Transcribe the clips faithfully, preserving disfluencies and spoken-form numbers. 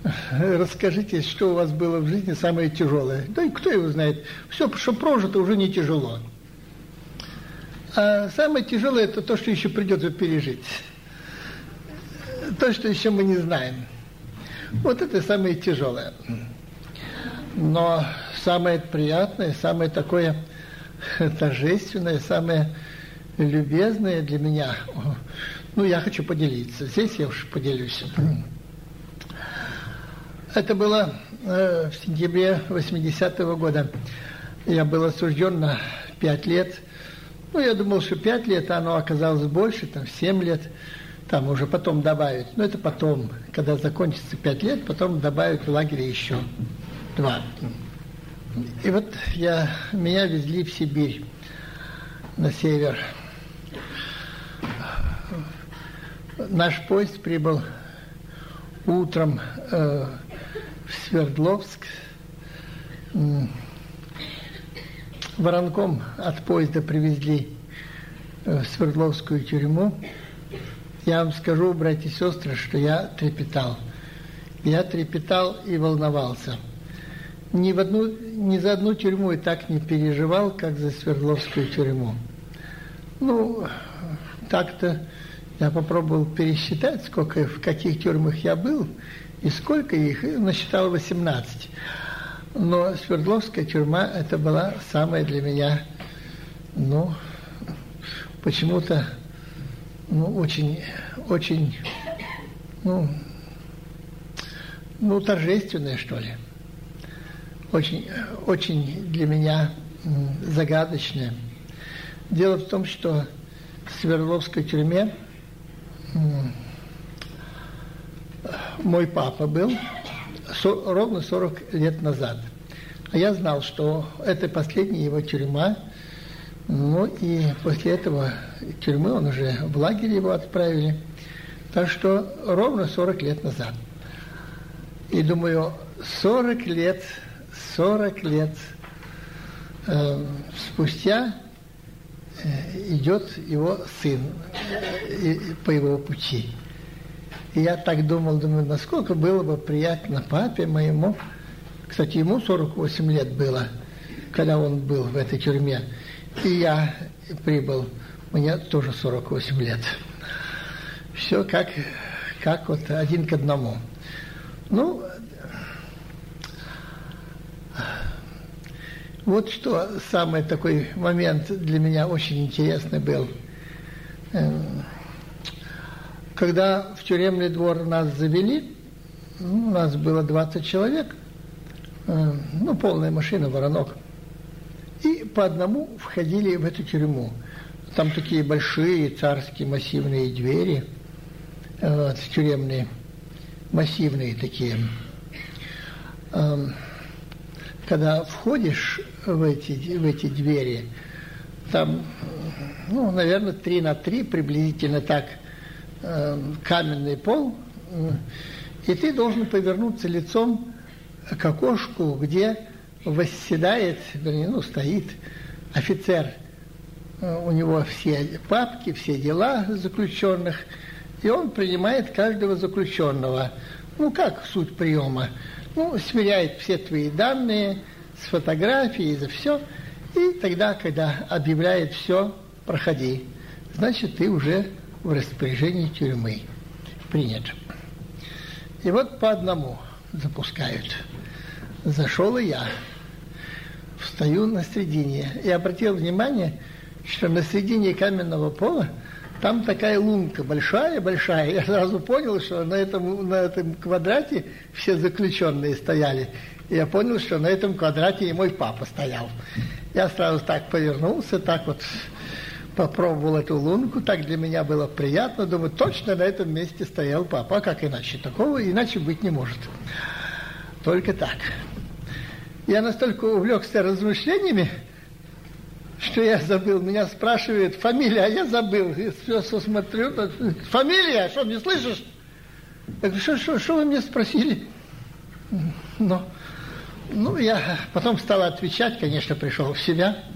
Расскажите, что у вас было в жизни самое тяжелое. Да и кто его знает. Все, что прожито, уже не тяжело. А самое тяжелое – это то, что еще придется пережить. То, что еще мы не знаем. Вот это самое тяжелое. Но самое приятное, самое такое торжественное, самое любезное для меня, ну, я хочу поделиться. Здесь я уж поделюсь. Это было э, в сентябре восьмидесятого года. Я был осужден на пять лет. Ну, я думал, что пять лет, а оно оказалось больше, там, семь лет. Там уже потом добавить. Но это потом, когда закончится пять лет, потом добавят в лагере еще два. И вот я, меня везли в Сибирь, на север. Наш поезд прибыл утром э, в Свердловск. Воронком от поезда привезли в Свердловскую тюрьму. Я вам скажу, братья и сестры, что я трепетал. Я трепетал и волновался. Ни, в одну, ни за одну тюрьму я так не переживал, как за Свердловскую тюрьму. Ну, так-то я попробовал пересчитать, сколько, в каких тюрьмах я был, и сколько их, и насчитал восемнадцать. Но Свердловская тюрьма, это была самая для меня, ну, почему-то, ну, очень, очень, ну, ну, торжественная, что ли. Очень, очень для меня загадочная. Дело в том, что в Свердловской тюрьме мой папа был со, ровно сорок лет назад. А я знал, что это последняя его тюрьма. Ну и после этого тюрьмы он уже в лагерь его отправили. Так что ровно сорок лет назад. И думаю, сорок лет, сорок лет э, спустя э, идет его сын э, по его пути. И я так думал, думаю, насколько было бы приятно папе моему. Кстати, ему сорок восемь лет было, когда он был в этой тюрьме. И я прибыл, мне тоже сорок восемь лет. Все как, как вот один к одному. Ну, вот что самый такой момент для меня очень интересный был. Когда в тюремный двор нас завели, у нас было двадцать человек, ну, полная машина, воронок. И по одному входили в эту тюрьму. Там такие большие царские массивные двери, вот, тюремные, массивные такие. Когда входишь в эти, в эти двери, там, ну, наверное, три на три, приблизительно так, каменный пол, и ты должен повернуться лицом к окошку, где восседает, вернее, ну, стоит офицер. У него все папки, все дела заключенных, и он принимает каждого заключенного. Ну, как суть приема? Ну, сверяет все твои данные с фотографией, за все, и тогда, когда объявляет все, проходи, значит, ты уже в распоряжении тюрьмы принят. И вот по одному запускают. Зашел и я. Встаю на середине. И обратил внимание, что на середине каменного пола там такая лунка большая-большая. Я сразу понял, что на этом, на этом квадрате все заключенные стояли. И я понял, что на этом квадрате и мой папа стоял. Я сразу так повернулся, так вот попробовал эту лунку, так для меня было приятно. Думаю, точно на этом месте стоял папа. А как иначе? Такого иначе быть не может. Только так. Я настолько увлекся размышлениями, что я забыл. Меня спрашивают фамилия, а я забыл. И все, все смотрю. Фамилия? Что, не слышишь? Я говорю, что, что, что вы меня спросили? Ну, ну, я потом стал отвечать, конечно, пришел в себя.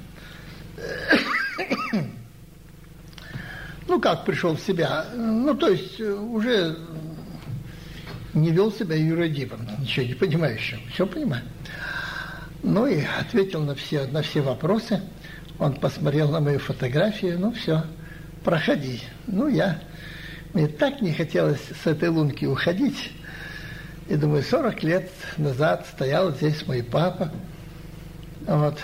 Ну, как пришел в себя? Ну, то есть, уже не вел себя юродивым, ничего не понимающим. Все понимаю. Ну и ответил на все, на все вопросы. Он посмотрел на мою фотографию, ну все, проходи. Ну я, мне так не хотелось с этой лунки уходить. И думаю, сорок лет назад стоял здесь мой папа. Вот.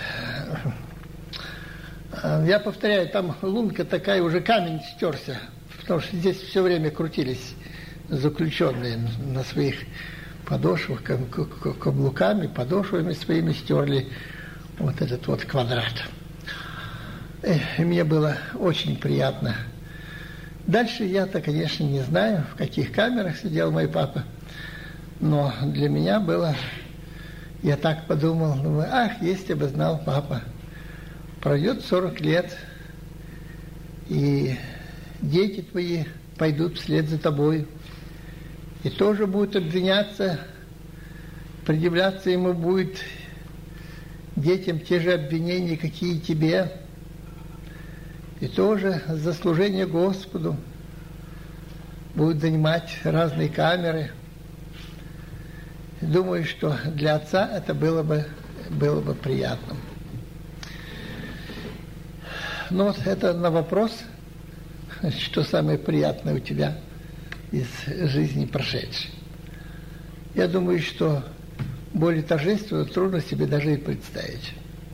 Я повторяю, там лунка такая, уже камень стерся, потому что здесь все время крутились заключенные на своих подошвах, каблуками, подошвами своими стерли вот этот вот квадрат. И мне было очень приятно. Дальше я-то, конечно, не знаю, в каких камерах сидел мой папа, но для меня было, я так подумал, думаю, ах, если бы знал папа, пройдет сорок лет, и дети твои пойдут вслед за тобой, и тоже будут обвиняться, предъявляться ему будет детям те же обвинения, какие и тебе, и тоже за служение Господу будут занимать разные камеры. Думаю, что для отца это было бы, было бы приятным. Ну вот это на вопрос, что самое приятное у тебя из жизни прошедшей. Я думаю, что более торжественно трудно себе даже и представить.